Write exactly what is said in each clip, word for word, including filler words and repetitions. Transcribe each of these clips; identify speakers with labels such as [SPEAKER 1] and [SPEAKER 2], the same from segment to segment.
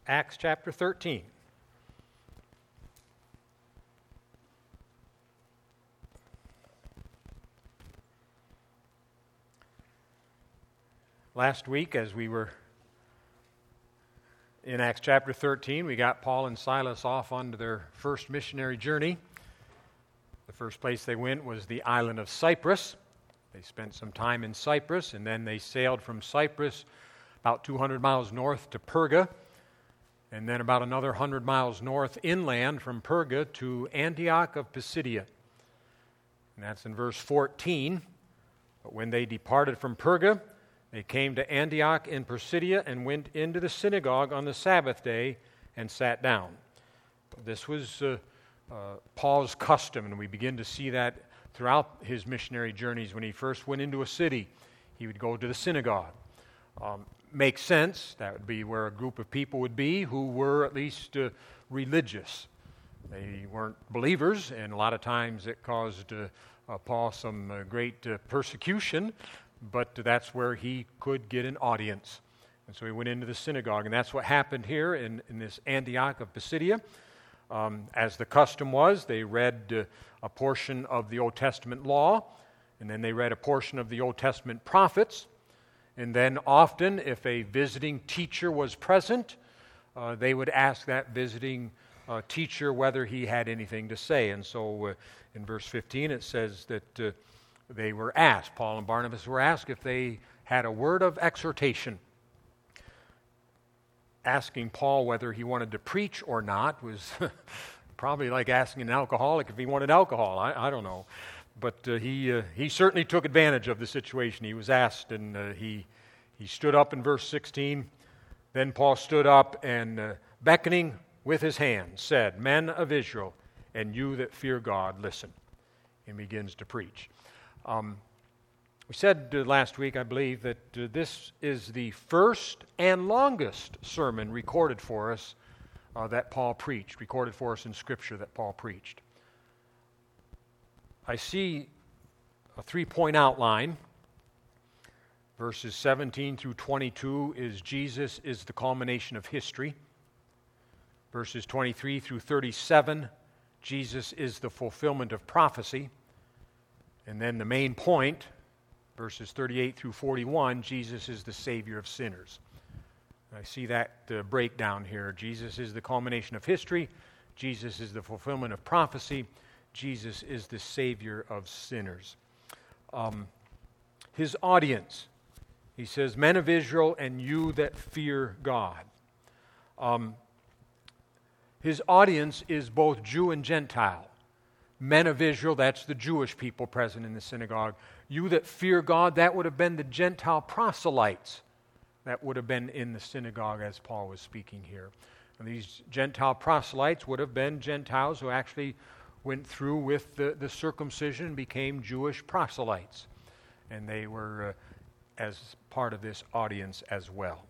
[SPEAKER 1] Acts chapter thirteen. Last week, as we were in Acts chapter thirteen, we got Paul and Silas off on their first missionary journey. The first place they went was the island of Cyprus. They spent some time in Cyprus, and then they sailed from Cyprus about two hundred miles north to Perga, and then about another one hundred miles north inland from Perga to Antioch of Pisidia. And that's in verse fourteen. But when they departed from Perga, they came to Antioch in Pisidia and went into the synagogue on the Sabbath day and sat down. This was uh, uh, Paul's custom, and we begin to see that throughout his missionary journeys. When he first went into a city, he would go to the synagogue. Um, makes sense. That would be where a group of people would be who were at least uh, religious. They weren't believers, and a lot of times it caused uh, uh, Paul some uh, great uh, persecution, but that's where he could get an audience. And so he went into the synagogue, and that's what happened here in, in this Antioch of Pisidia. Um, as the custom was, they read uh, a portion of the Old Testament law, and then they read a portion of the Old Testament prophets. And then often, if a visiting teacher was present, uh, they would ask that visiting uh, teacher whether he had anything to say. And so uh, in verse fifteen it says that uh, they were asked, Paul and Barnabas were asked if they had a word of exhortation. Asking Paul whether he wanted to preach or not was probably like asking an alcoholic if he wanted alcohol. I, I don't know. But uh, he uh, he certainly took advantage of the situation. He was asked, and uh, he he stood up in verse sixteen. Then Paul stood up and, uh, beckoning with his hand, said, "Men of Israel, and you that fear God, listen." And begins to preach. Um, we said uh, last week, I believe, that uh, this is the first and longest sermon recorded for us uh, that Paul preached, recorded for us in Scripture that Paul preached. I see a three-point outline. Verses seventeen through twenty-two is Jesus is the culmination of history. Verses twenty-three through thirty-seven, Jesus is the fulfillment of prophecy. And then the main point, verses thirty-eight through forty-one, Jesus is the Savior of sinners. I see that uh, breakdown here. Jesus is the culmination of history. Jesus is the fulfillment of prophecy. Jesus is the Savior of sinners. Um, his audience, he says, "Men of Israel, and you that fear God." Um, his audience is both Jew and Gentile. Men of Israel, that's the Jewish people present in the synagogue. You that fear God, that would have been the Gentile proselytes that would have been in the synagogue as Paul was speaking here. And these Gentile proselytes would have been Gentiles who actually went through with the, the circumcision and became Jewish proselytes. And they were uh, as part of this audience as well.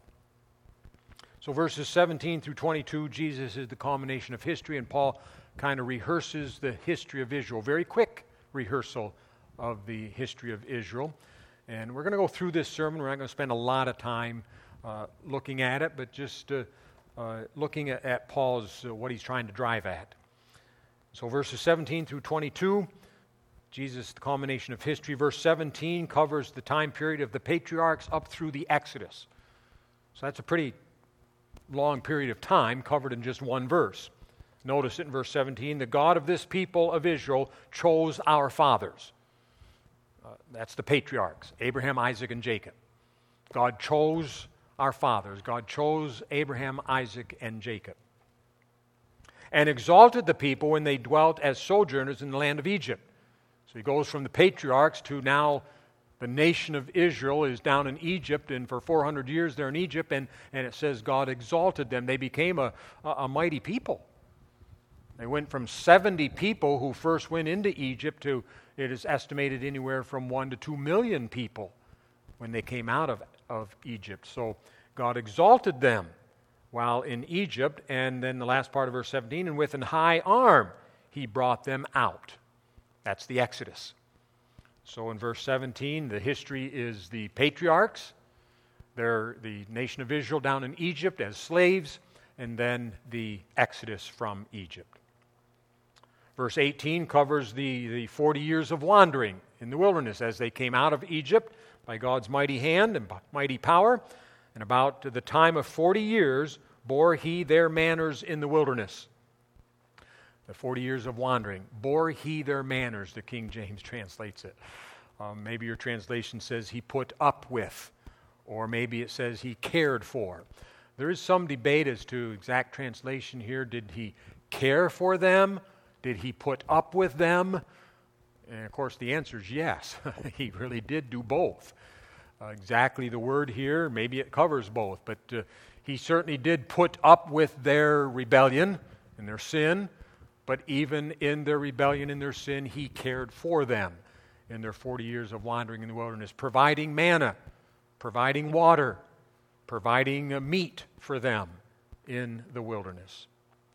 [SPEAKER 1] So verses seventeen through twenty-two, Jesus is the culmination of history, and Paul kind of rehearses the history of Israel. Very quick rehearsal of the history of Israel. And we're going to go through this sermon. We're not going to spend a lot of time uh, looking at it, but just uh, uh, looking at, at Paul's, uh, what he's trying to drive at. So verses seventeen through twenty-two, Jesus, the culmination of history. Verse seventeen covers the time period of the patriarchs up through the Exodus. So that's a pretty long period of time covered in just one verse. Notice it in verse seventeen, "The God of this people of Israel chose our fathers." Uh, that's the patriarchs, Abraham, Isaac, and Jacob. God chose our fathers. God chose Abraham, Isaac, and Jacob. "And exalted the people when they dwelt as sojourners in the land of Egypt." So he goes from the patriarchs to now the nation of Israel is down in Egypt, and for four hundred years they're in Egypt, and, and it says God exalted them. They became a, a, a mighty people. They went from seventy people who first went into Egypt to, it is estimated, anywhere from one to two million people when they came out of, of Egypt. So God exalted them while in Egypt, and then the last part of verse seventeen, "And with an high arm he brought them out." That's the Exodus. So in verse seventeen, the history is the patriarchs. They're the nation of Israel down in Egypt as slaves. and then the exodus from Egypt. Verse eighteen covers the, the forty years of wandering in the wilderness as they came out of Egypt by God's mighty hand and mighty power. And about the time of forty years bore he their manners in the wilderness. The forty years of wandering. Bore he their manners, the King James translates it. Um, maybe your translation says he put up with, or maybe it says he cared for. There is some debate as to exact translation here. Did he care for them? Did he put up with them? And of course the answer is yes. He really did do both. Uh, exactly the word here, maybe it covers both, but uh, he certainly did put up with their rebellion and their sin, but even in their rebellion and their sin, he cared for them in their forty years of wandering in the wilderness, providing manna, providing water, providing uh, meat for them in the wilderness.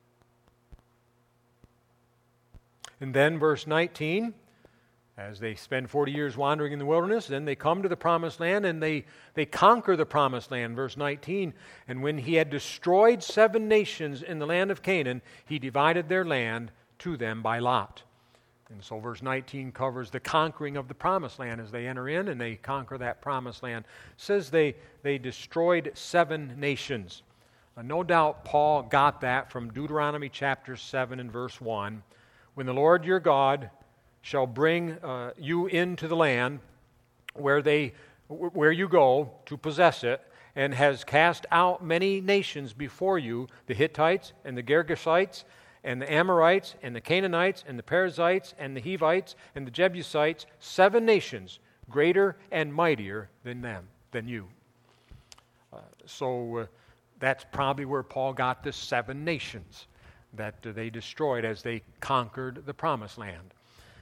[SPEAKER 1] And then verse nineteen, as they spend forty years wandering in the wilderness, then they come to the promised land and they, they conquer the promised land. Verse nineteen, and when he had destroyed seven nations in the land of Canaan, he divided their land to them by lot. And so verse nineteen covers the conquering of the promised land as they enter in and they conquer that promised land. It says they, they destroyed seven nations. Uh, no doubt Paul got that from Deuteronomy chapter seven and verse one. When the Lord your God shall bring uh, you into the land where they where you go to possess it, and has cast out many nations before you, the Hittites and the Girgashites and the Amorites and the Canaanites and the Perizzites and the Hivites and the Jebusites, seven nations greater and mightier than them, than you. Uh, so uh, that's probably where Paul got the seven nations that uh, they destroyed as they conquered the promised land.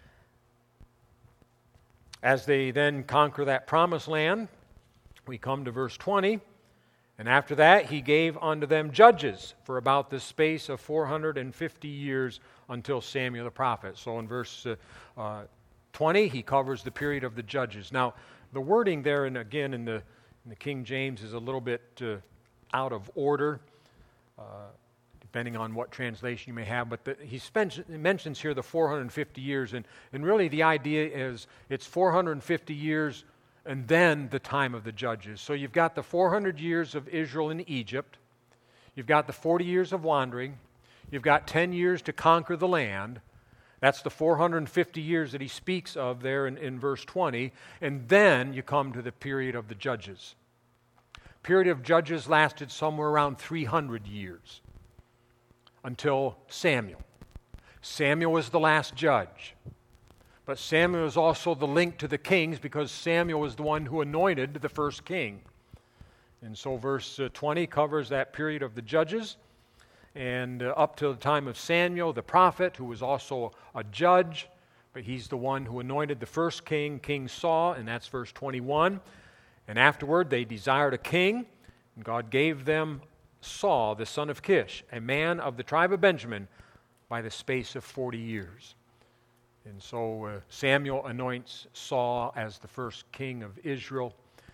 [SPEAKER 1] As they then conquer that promised land, we come to verse twenty. And after that, he gave unto them judges for about the space of four hundred fifty years until Samuel the prophet. So in verse uh, uh, twenty, he covers the period of the judges. Now, the wording there, and again in the, in the King James, is a little bit uh, out of order, uh, depending on what translation you may have. But the, he, spends, he mentions here the four hundred fifty years, and, and really the idea is it's four hundred fifty years and then the time of the judges. So you've got the four hundred years of Israel in Egypt. You've got the forty years of wandering. You've got ten years to conquer the land. That's the four hundred fifty years that he speaks of there in, in verse twenty. And then you come to the period of the judges. Period of judges lasted somewhere around three hundred years until Samuel. Samuel was the last judge. But Samuel is also the link to the kings because Samuel was the one who anointed the first king. And so verse uh, twenty covers that period of the judges. And uh, up to the time of Samuel, the prophet, who was also a judge, but he's the one who anointed the first king, King Saul, and that's verse twenty-one. And afterward, they desired a king, and God gave them Saul, the son of Kish, a man of the tribe of Benjamin, by the space of forty years. And so uh, Samuel anoints Saul as the first king of Israel.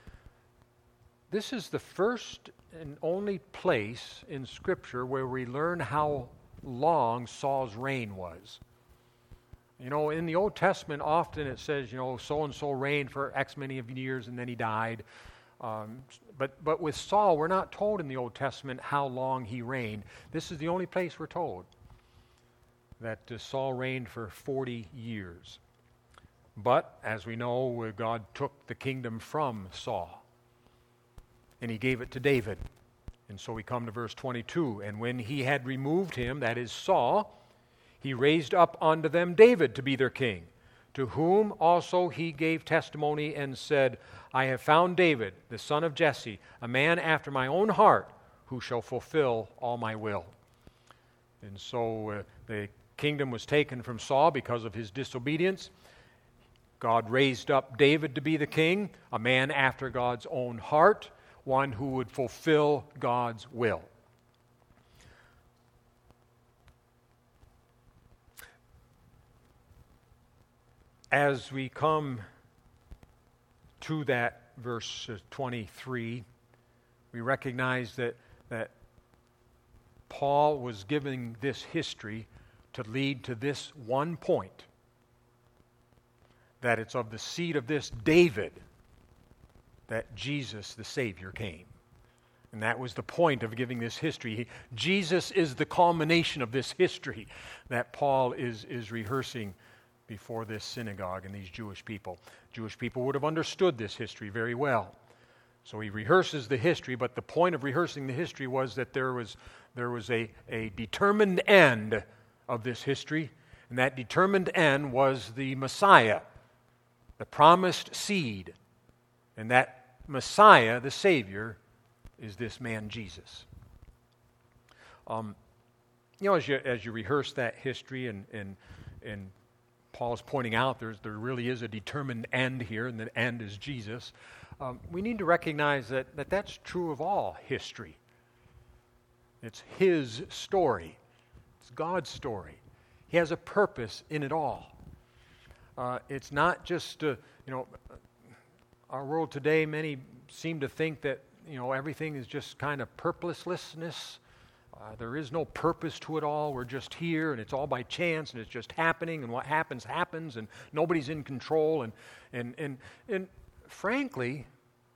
[SPEAKER 1] This is the first and only place in Scripture where we learn how long Saul's reign was. You know, in the Old Testament, often it says, you know, so-and-so reigned for X many of years and then he died. Um, but, but with Saul, we're not told in the Old Testament how long he reigned. This is the only place we're told that uh, Saul reigned for forty years. But, as we know, uh, God took the kingdom from Saul, and he gave it to David. And so we come to verse twenty-two. And when he had removed him, that is Saul, he raised up unto them David to be their king, to whom also he gave testimony and said, I have found David, the son of Jesse, a man after my own heart, who shall fulfill all my will. And so uh, the kingdom was taken from Saul because of his disobedience. God raised up David to be the king, a man after God's own heart, one who would fulfill God's will. As we come to that verse twenty-three, we recognize that, that Paul was giving this history to lead to this one point, that it's of the seed of this David that Jesus the Savior came. And that was the point of giving this history. Jesus is the culmination of this history that Paul is, is rehearsing before this synagogue and these Jewish people. Jewish people would have understood this history very well. So he rehearses the history, but the point of rehearsing the history was that there was, there was a, a determined end of this history, and that determined end was the Messiah, the promised seed. And that Messiah, the Savior, is this man Jesus. Um, you know, as you as you rehearse that history, and and and Paul's pointing out there's there really is a determined end here, and the end is Jesus. Um, we need to recognize that, that that's true of all history. It's His story. It's God's story. He has a purpose in it all. Uh, it's not just, uh, you know, our world today, many seem to think that, you know, everything is just kind of purposelessness. Uh, there is no purpose to it all. We're just here, and it's all by chance, and it's just happening, and what happens, happens, and nobody's in control. And, and, and, and frankly,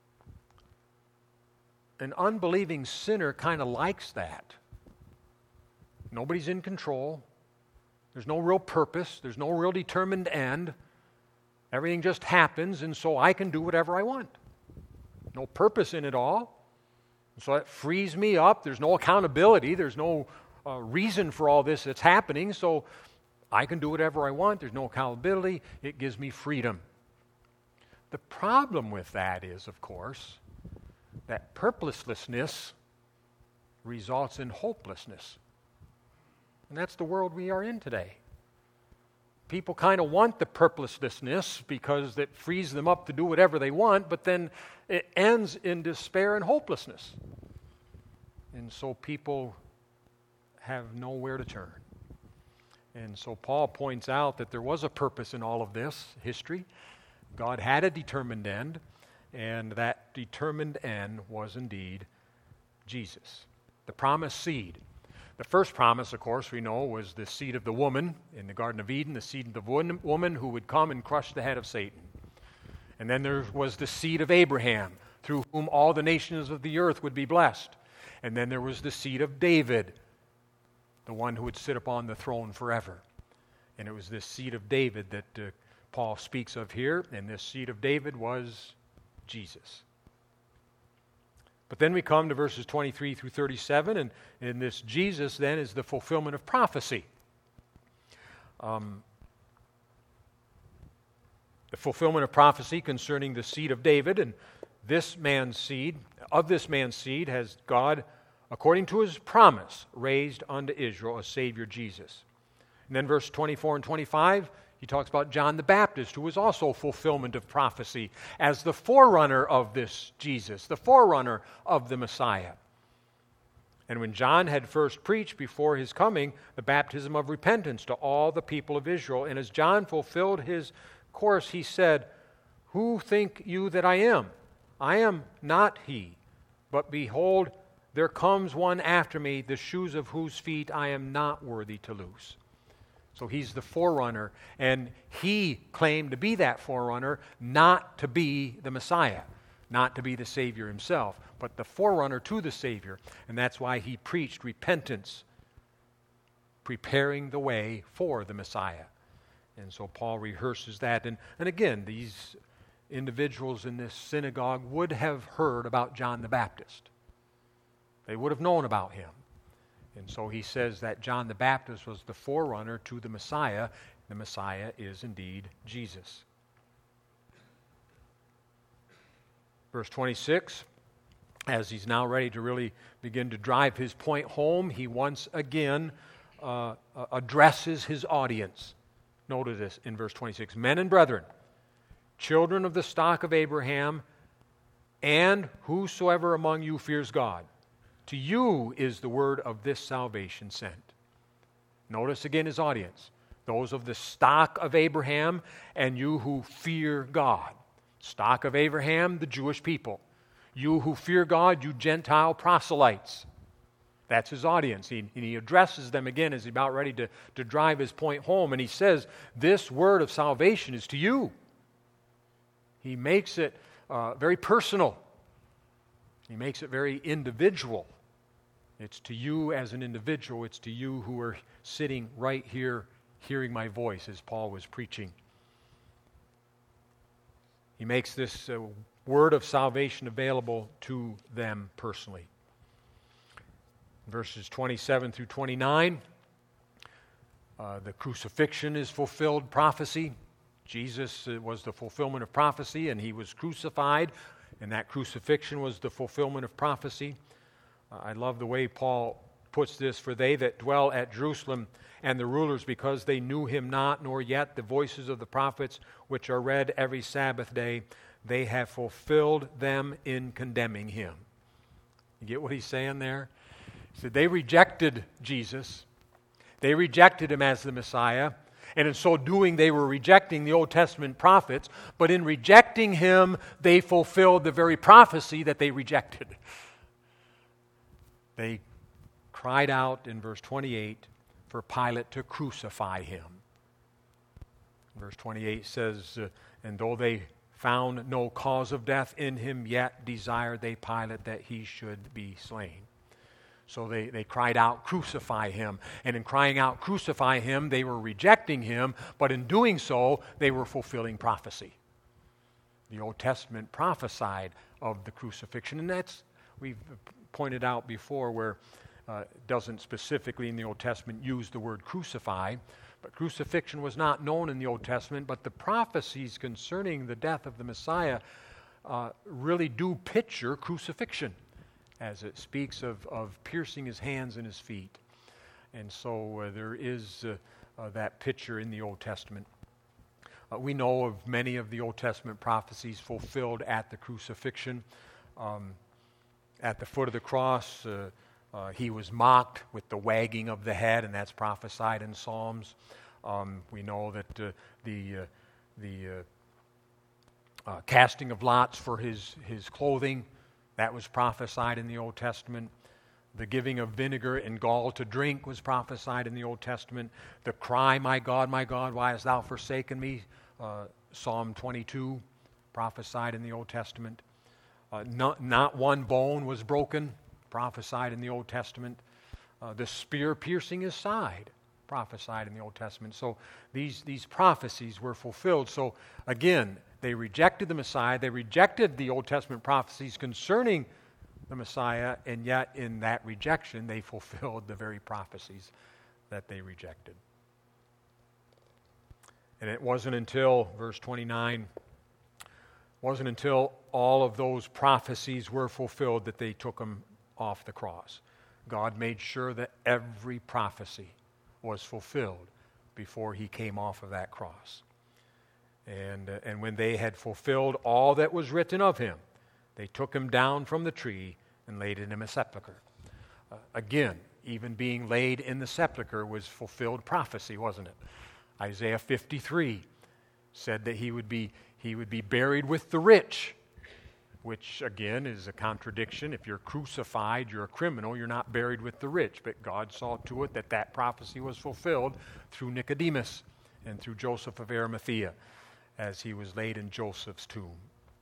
[SPEAKER 1] an unbelieving sinner kind of likes that. Nobody's in control. There's no real purpose. There's no real determined end. Everything just happens, and so I can do whatever I want. No purpose in it all. So that frees me up. There's no accountability. There's no uh, reason for all this that's happening, so I can do whatever I want. There's no accountability. It gives me freedom. The problem with that is, of course, that purposelessness results in hopelessness. And that's the world we are in today. People kind of want the purposelessness because it frees them up to do whatever they want, but then it ends in despair and hopelessness. And so people have nowhere to turn. And so Paul points out that there was a purpose in all of this history. God had a determined end, and that determined end was indeed Jesus, the promised seed. The first promise, of course, we know was the seed of the woman in the Garden of Eden, the seed of the woman who would come and crush the head of Satan. And then there was the seed of Abraham, through whom all the nations of the earth would be blessed. And then there was the seed of David, the one who would sit upon the throne forever. And it was this seed of David that uh, Paul speaks of here, and this seed of David was Jesus. But then we come to verses twenty-three through thirty-seven, and, and this Jesus then is the fulfillment of prophecy. Um, the fulfillment of prophecy concerning the seed of David, and this man's seed, of this man's seed has God, according to His promise, raised unto Israel a Savior, Jesus. And then verse twenty-four and twenty-five, he talks about John the Baptist, who was also fulfillment of prophecy as the forerunner of this Jesus, the forerunner of the Messiah. And when John had first preached before his coming the baptism of repentance to all the people of Israel, and as John fulfilled his course, he said, "Who think you that I am? I am not he, but behold, there comes one after me, the shoes of whose feet I am not worthy to loose." So he's the forerunner, and he claimed to be that forerunner, not to be the Messiah, not to be the Savior himself, but the forerunner to the Savior. And that's why he preached repentance, preparing the way for the Messiah. And so Paul rehearses that. And, and again, these individuals in this synagogue would have heard about John the Baptist. They would have known about him. And so he says that John the Baptist was the forerunner to the Messiah. The Messiah is indeed Jesus. Verse twenty-six, as he's now ready to really begin to drive his point home, he once again uh, addresses his audience. Notice this in verse twenty-six. "Men and brethren, children of the stock of Abraham, and whosoever among you fears God, to you is the word of this salvation sent." Notice again his audience. Those of the stock of Abraham and you who fear God. Stock of Abraham, the Jewish people. You who fear God, you Gentile proselytes. That's his audience. He, and he addresses them again as he's about ready to, to drive his point home. And he says, this word of salvation is to you. He makes it uh, very personal. He makes it very individual. It's to you as an individual. It's to you who are sitting right here hearing my voice as Paul was preaching. He makes this uh, word of salvation available to them personally. Verses twenty-seven through twenty-nine, uh, the crucifixion is fulfilled prophecy. Jesus uh, was the fulfillment of prophecy, and he was crucified, and that crucifixion was the fulfillment of prophecy. Uh, I love the way Paul puts this, for they that dwell at Jerusalem and the rulers, because they knew him not, nor yet the voices of the prophets, which are read every Sabbath day, they have fulfilled them in condemning him. You get what he's saying there? He said they rejected Jesus. They rejected him as the Messiah. And in so doing, they were rejecting the Old Testament prophets. But in rejecting him, they fulfilled the very prophecy that they rejected. They cried out in verse twenty-eight for Pilate to crucify him. Verse twenty-eight says, uh, and though they found no cause of death in him, yet desired they Pilate that he should be slain. So they, they cried out, crucify him. And in crying out, crucify him, they were rejecting him, but in doing so, they were fulfilling prophecy. The Old Testament prophesied of the crucifixion, and that's, we've pointed out before, where uh, it doesn't specifically in the Old Testament use the word crucify, but crucifixion was not known in the Old Testament, but the prophecies concerning the death of the Messiah uh, really do picture crucifixion, as it speaks of, of piercing his hands and his feet. And so uh, there is uh, uh, that picture in the Old Testament. Uh, we know of many of the Old Testament prophecies fulfilled at the crucifixion. Um, at the foot of the cross, uh, uh, he was mocked with the wagging of the head, and that's prophesied in Psalms. Um, we know that uh, the, uh, the uh, uh, casting of lots for his, his clothing, that was prophesied in the Old Testament. The giving of vinegar and gall to drink was prophesied in the Old Testament. The cry, my God, my God, why hast thou forsaken me? Uh, Psalm twenty-two, prophesied in the Old Testament. Uh, not, not one bone was broken, prophesied in the Old Testament. Uh, the spear piercing his side, prophesied in the Old Testament. So these, these prophecies were fulfilled. So again, they rejected the Messiah. They rejected the Old Testament prophecies concerning the Messiah, and yet in that rejection, they fulfilled the very prophecies that they rejected. And it wasn't until, verse twenty-nine, wasn't until all of those prophecies were fulfilled that they took him off the cross. God made sure that every prophecy was fulfilled before he came off of that cross. And, uh, and when they had fulfilled all that was written of him, they took him down from the tree and laid him in a sepulcher. Uh, again, even being laid in the sepulcher was fulfilled prophecy, wasn't it? Isaiah fifty-three said that he would be he would be buried with the rich, which again is a contradiction. If you're crucified, you're a criminal, you're not buried with the rich. But God saw to it that that prophecy was fulfilled through Nicodemus and through Joseph of Arimathea, as he was laid in Joseph's tomb.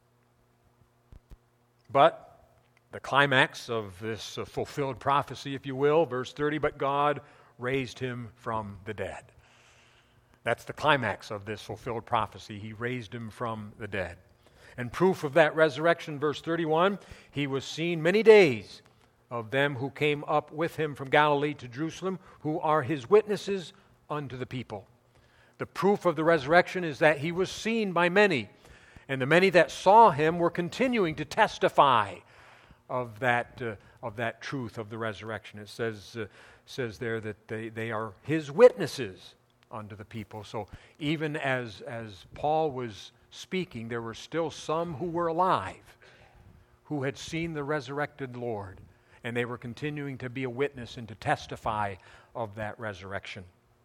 [SPEAKER 1] But the climax of this uh, fulfilled prophecy, if you will, verse thirty, but God raised him from the dead. That's the climax of this fulfilled prophecy. He raised him from the dead. And proof of that resurrection, verse thirty-one, he was seen many days of them who came up with him from Galilee to Jerusalem, who are his witnesses unto the people. The proof of the resurrection is that he was seen by many, and the many that saw him were continuing to testify of that uh, of that truth of the resurrection. It says uh, says there that they, they are his witnesses unto the people. So even as as Paul was speaking, there were still some who were alive, who had seen the resurrected Lord, and they were continuing to be a witness and to testify of that resurrection.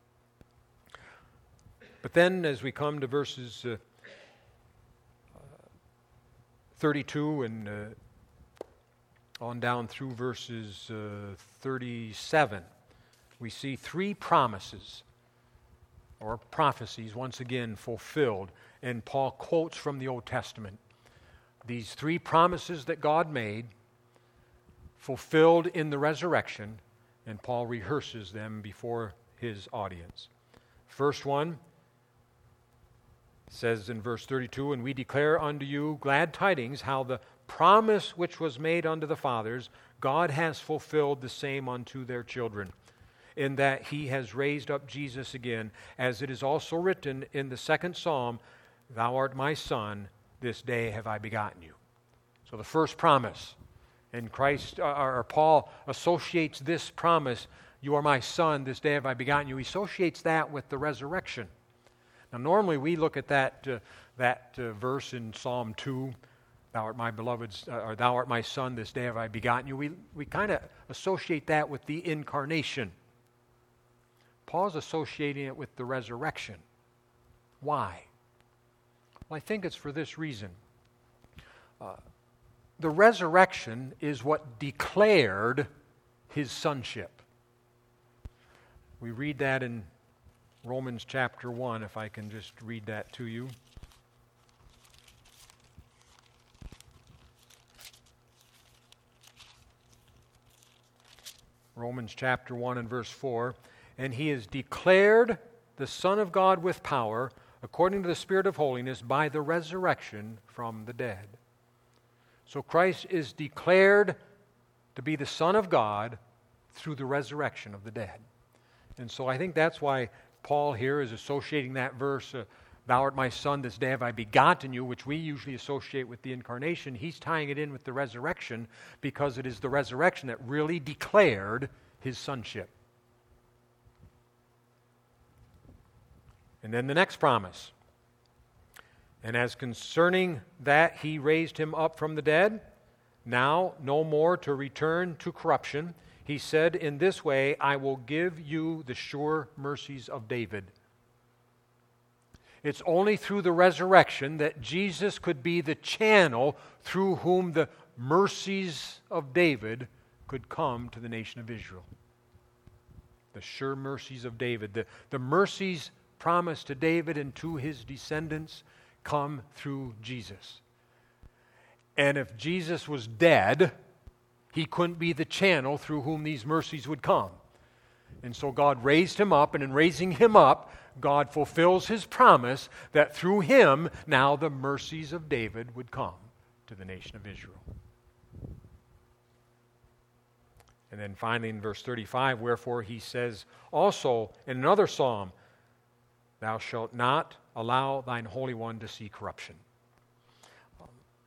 [SPEAKER 1] But then as we come to verses uh, thirty-two and uh, on down through verses uh, thirty-seven, we see three promises or prophecies once again fulfilled. And Paul quotes from the Old Testament these three promises that God made, fulfilled in the resurrection, and Paul rehearses them before his audience. First one says in verse thirty-two, "And we declare unto you glad tidings, how the promise which was made unto the fathers, God has fulfilled the same unto their children, in that he has raised up Jesus again, as it is also written in the second psalm, Thou art my son, this day have I begotten you." So the first promise, and Christ, or Paul associates this promise, "You are my son, this day have I begotten you," he associates that with the resurrection. Now normally we look at that, uh, that uh, verse in Psalm two, "Thou art my beloved," uh, or "Thou art my son, this day have I begotten you." We, we kind of associate that with the incarnation. Paul's associating it with the resurrection. Why? Well, I think it's for this reason. Uh, the resurrection is what declared his sonship. We read that in Romans chapter one, if I can just read that to you. Romans chapter one and verse four, "And he is declared the Son of God with power, according to the Spirit of holiness, by the resurrection from the dead." So Christ is declared to be the Son of God through the resurrection of the dead. And so I think that's why Paul here is associating that verse, uh, "Thou art my son, this day have I begotten you," which we usually associate with the incarnation. He's tying it in with the resurrection because it is the resurrection that really declared his sonship. And then the next promise. "And as concerning that he raised him up from the dead, now no more to return to corruption. He said, in this way, I will give you the sure mercies of David." It's only through the resurrection that Jesus could be the channel through whom the mercies of David could come to the nation of Israel. The sure mercies of David. The, the mercies promised to David and to his descendants come through Jesus. And if Jesus was dead, he couldn't be the channel through whom these mercies would come. And so God raised him up, and in raising him up, God fulfills his promise that through him now the mercies of David would come to the nation of Israel. And then finally in verse thirty-five, "Wherefore he says also in another psalm, Thou shalt not allow thine Holy One to see corruption." Um,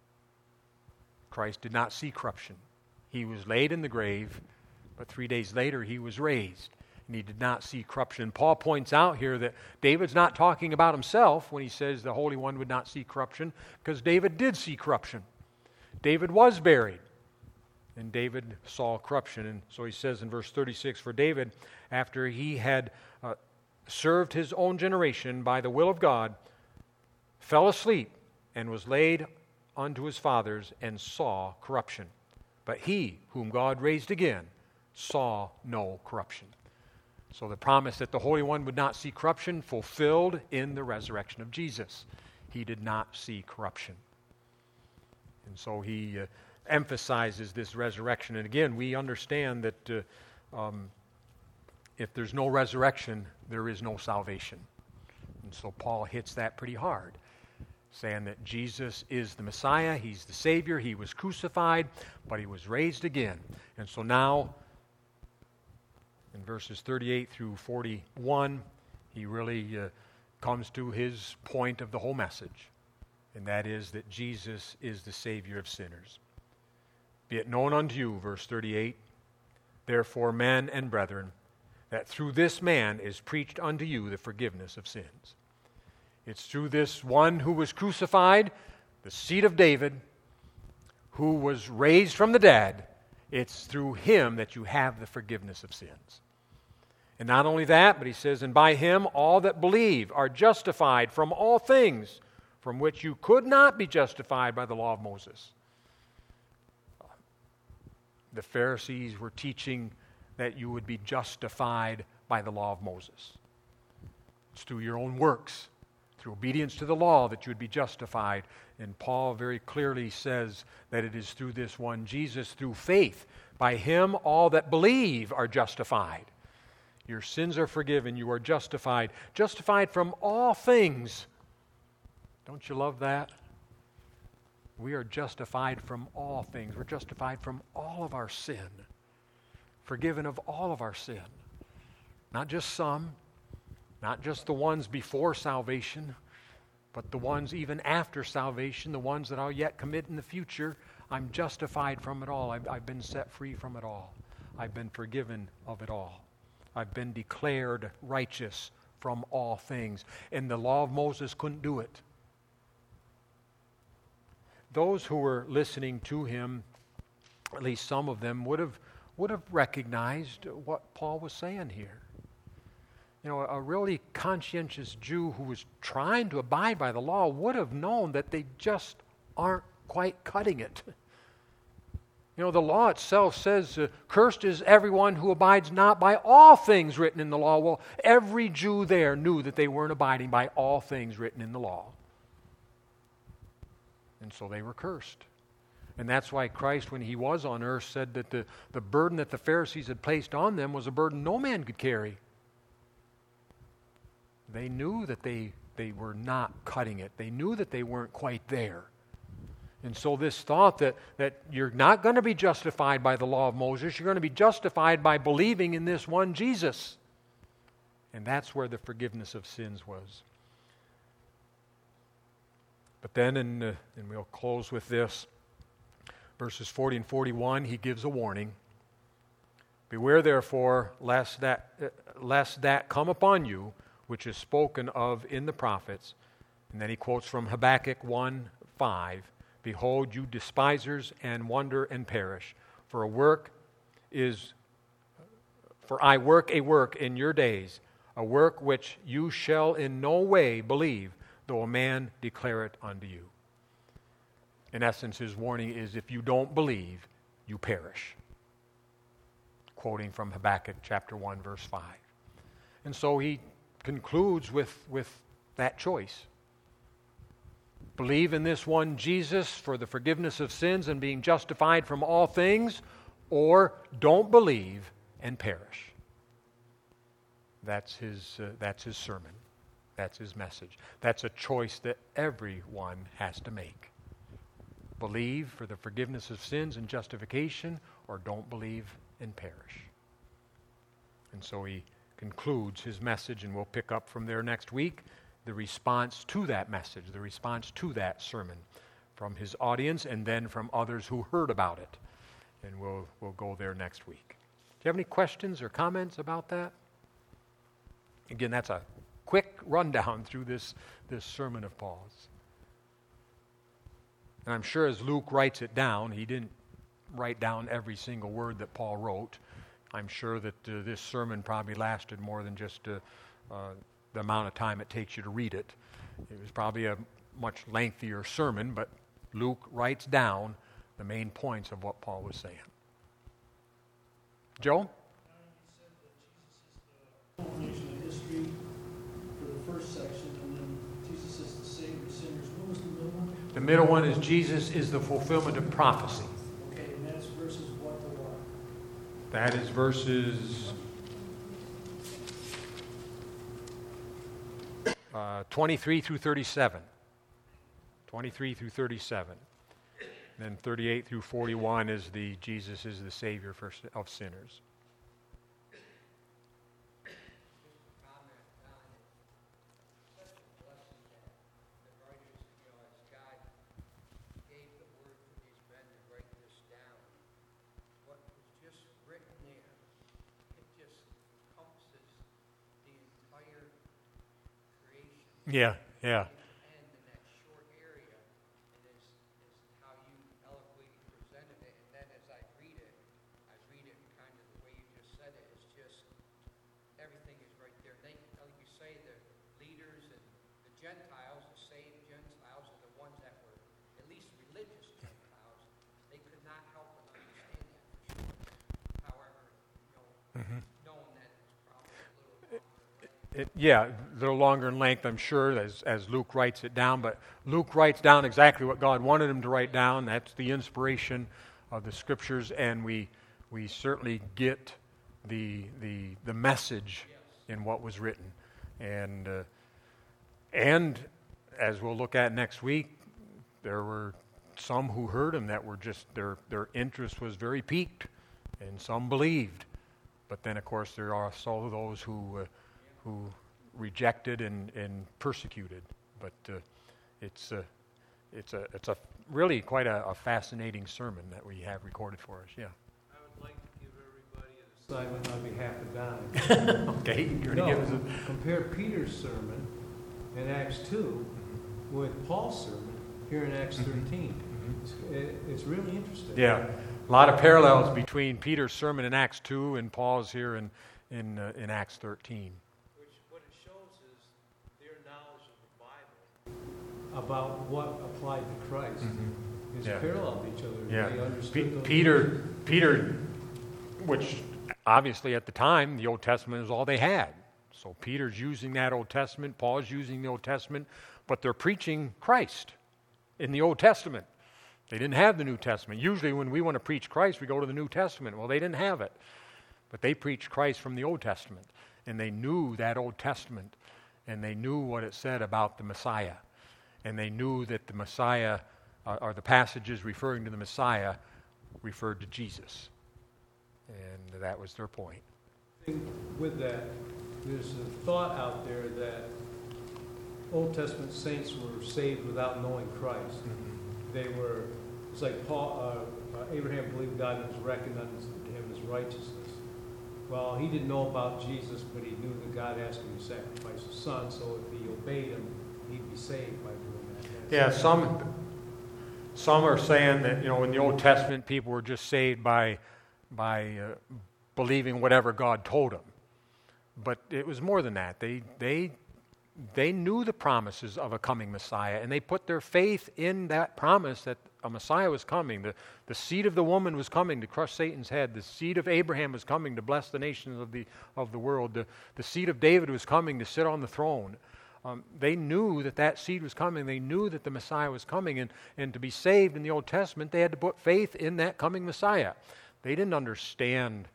[SPEAKER 1] Christ did not see corruption. He was laid in the grave, but three days later he was raised, and he did not see corruption. Paul points out here that David's not talking about himself when he says the Holy One would not see corruption, because David did see corruption. David was buried, and David saw corruption. And so he says in verse thirty-six, "For David, after he had uh, served his own generation by the will of God, fell asleep and was laid unto his fathers and saw corruption. But he, whom God raised again, saw no corruption." So the promise that the Holy One would not see corruption fulfilled in the resurrection of Jesus. He did not see corruption. And so he uh, emphasizes this resurrection. And again, we understand that uh, um, if there's no resurrection, there is no salvation. And so Paul hits that pretty hard, saying that Jesus is the Messiah, he's the Savior, he was crucified, but he was raised again. And so now, in verses thirty-eight through forty-one, he really uh, comes to his point of the whole message, and that is that Jesus is the Savior of sinners. "Be it known unto you," verse thirty-eight, "therefore, men and brethren, that through this man is preached unto you the forgiveness of sins." It's through this one who was crucified, the seed of David, who was raised from the dead. It's through him that you have the forgiveness of sins. And not only that, but he says, "And by him all that believe are justified from all things from which you could not be justified by the law of Moses." the Pharisees were teaching that you would be justified by the law of Moses. It's through your own works, through obedience to the law, that you would be justified. And Paul very clearly says that it is through this one Jesus, through faith. By him all that believe are justified. Your sins are forgiven. You are justified. Justified from all things. Don't you love that? We are justified from all things. We're justified from all of our sin. Forgiven of all of our sin. Not just some. Not just the ones before salvation, but the ones even after salvation, the ones that I'll yet commit in the future. I'm justified from it all. I've, I've been set free from it all. I've been forgiven of it all. I've been declared righteous from all things. And the law of Moses couldn't do it. Those who were listening to him, at least some of them, would have would have recognized what Paul was saying here. You know, a really conscientious Jew who was trying to abide by the law would have known that they just aren't quite cutting it. You know, the law itself says, uh, cursed is everyone who abides not by all things written in the law. Well, every Jew there knew that they weren't abiding by all things written in the law. And so they were cursed. And that's why Christ, when he was on earth, said that the, the burden that the Pharisees had placed on them was a burden no man could carry. They knew that they, they were not cutting it. They knew that they weren't quite there. And so this thought that, that you're not going to be justified by the law of Moses, you're going to be justified by believing in this one Jesus. And that's where the forgiveness of sins was. But then, in, uh, and we'll close with this, verses forty and forty-one, he gives a warning. Beware therefore lest that, uh, lest that come upon you, which is spoken of in the prophets. And then he quotes from Habakkuk one five. Behold, you despisers, and wonder and perish. For a work is, for I work a work in your days, a work which you shall in no way believe, though a man declare it unto you. In essence, his warning is, if you don't believe, you perish. Quoting from Habakkuk chapter one, verse five. And so he concludes with, with that choice. Believe in this one Jesus for the forgiveness of sins and being justified from all things, or don't believe and perish. That's his, uh, that's his sermon. That's his message. That's a choice that everyone has to make. Believe for the forgiveness of sins and justification, or don't believe and perish. And so he concludes his message, and we'll pick up from there next week, the response to that message, the response to that sermon from his audience and then from others who heard about it. And we'll, we'll go there next week. Do you have any questions or comments about that? Again, that's a quick rundown through this, this sermon of Paul's. And I'm sure as Luke writes it down, he didn't write down every single word that Paul wrote. I'm sure that uh, this sermon probably lasted more than just uh, uh, the amount of time it takes you to read it. It was probably a much lengthier sermon, but Luke writes down the main points of what Paul was saying. Joe? The middle one is Jesus is the fulfillment of prophecy.
[SPEAKER 2] Okay, and that's verses what to what?
[SPEAKER 1] That is verses uh, twenty-three through thirty-seven. twenty-three through thirty-seven. And then thirty-eight through forty-one is the Jesus is the Savior for, of sinners. Yeah, yeah.
[SPEAKER 3] And in that short area, and is, is how you eloquently presented it. And then as I read it, I read it kind of the way you just said it. It's just, everything is right there. They, like you say, the leaders and the Gentiles, the saved Gentiles, and the ones that were at least religious Gentiles, they could not help but understand that for sure.
[SPEAKER 1] it, yeah, a little longer in length, I'm sure, as, as Luke writes it down. But Luke writes down exactly what God wanted him to write down. That's the inspiration of the Scriptures, and we we certainly get the the the message in what was written. And uh, and as we'll look at next week, there were some who heard him that were just their their interest was very piqued, and some believed. But then, of course, there are also those who uh, who rejected and, and persecuted. But uh, it's a it's a it's a really quite a, a fascinating sermon that we have recorded for us. Yeah.
[SPEAKER 4] I would like to give everybody an assignment on behalf of Don.
[SPEAKER 1] Okay, you're
[SPEAKER 4] no,
[SPEAKER 1] going to give us a...
[SPEAKER 4] compare Peter's sermon in Acts two with Paul's sermon here in Acts thirteen. Mm-hmm. It's, it, it's really interesting.
[SPEAKER 1] Yeah. A lot of parallels between Peter's sermon in Acts two and Paul's here in in, uh, in Acts thirteen.
[SPEAKER 4] Which what it shows is their knowledge of the Bible about what applied to Christ mm-hmm. is
[SPEAKER 1] yeah.
[SPEAKER 4] parallel to each other.
[SPEAKER 1] Yeah.
[SPEAKER 4] They understood
[SPEAKER 1] P-
[SPEAKER 4] those
[SPEAKER 1] Peter,
[SPEAKER 4] things.
[SPEAKER 1] Peter, which obviously at the time the Old Testament is all they had. So Peter's using that Old Testament, Paul's using the Old Testament, but they're preaching Christ in the Old Testament. They didn't have the New Testament. Usually when we want to preach Christ, we go to the New Testament. Well, they didn't have it. But they preached Christ from the Old Testament. And they knew that Old Testament. And they knew what it said about the Messiah. And they knew that the Messiah, uh, or the passages referring to the Messiah, referred to Jesus. And that was their point.
[SPEAKER 4] I think with that, there's a thought out there that Old Testament saints were saved without knowing Christ. Mm-hmm. They were, it's like Paul, uh, uh, Abraham believed God and was reckoned unto him as righteousness. Well, he didn't know about Jesus, but he knew that God asked him to sacrifice his son, so if he obeyed him, he'd be saved by doing that. That's
[SPEAKER 1] yeah, some some are saying that, you know, in the Old Testament, people were just saved by by uh, believing whatever God told them. But it was more than that. They they They knew the promises of a coming Messiah, and they put their faith in that promise that a Messiah was coming. The, the seed of the woman was coming to crush Satan's head. The seed of Abraham was coming to bless the nations of the, of the world. The, the seed of David was coming to sit on the throne. Um, they knew that that seed was coming. They knew that the Messiah was coming, and, and to be saved in the Old Testament, they had to put faith in that coming Messiah. They didn't understand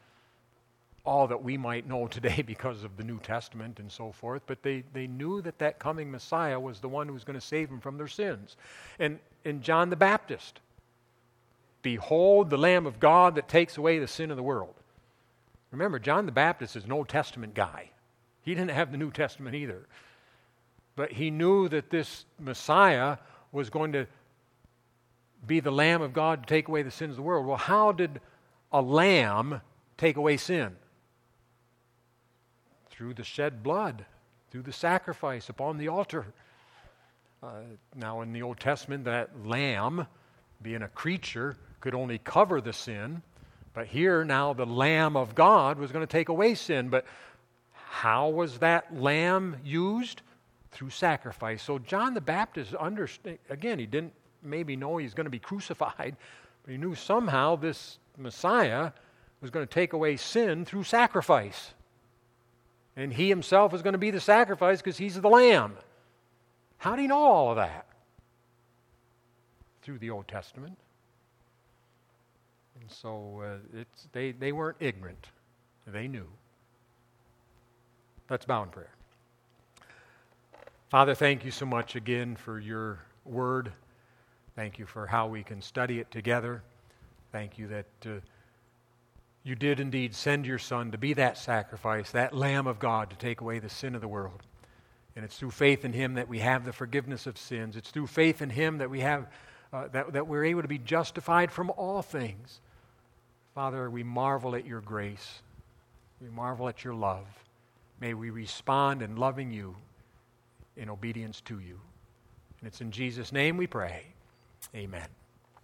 [SPEAKER 1] all that we might know today because of the New Testament and so forth, but they, they knew that that coming Messiah was the one who was going to save them from their sins. And in John the Baptist, behold the Lamb of God that takes away the sin of the world. Remember, John the Baptist is an Old Testament guy. He didn't have the New Testament either. But he knew that this Messiah was going to be the Lamb of God to take away the sins of the world. Well, how did a lamb take away sin? Through the shed blood, through the sacrifice upon the altar. Uh, now in the Old Testament, that lamb, being a creature, could only cover the sin. But here now the Lamb of God was going to take away sin. But how was that lamb used? Through sacrifice. So John the Baptist understood, again, he didn't maybe know he's going to be crucified, but he knew somehow this Messiah was going to take away sin through sacrifice. And he himself is going to be the sacrifice because he's the lamb. How do you know all of that? Through the Old Testament. And so uh, it's, they, they weren't ignorant. They knew. Let's bow in prayer. Father, thank you so much again for your word. Thank you for how we can study it together. Thank you that uh, you did indeed send your Son to be that sacrifice, that Lamb of God to take away the sin of the world. And it's through faith in him that we have the forgiveness of sins. It's through faith in him that we have uh, that, that we're able to be justified from all things. Father, we marvel at your grace. We marvel at your love. May we respond in loving you, in obedience to you. And it's in Jesus' name we pray. Amen.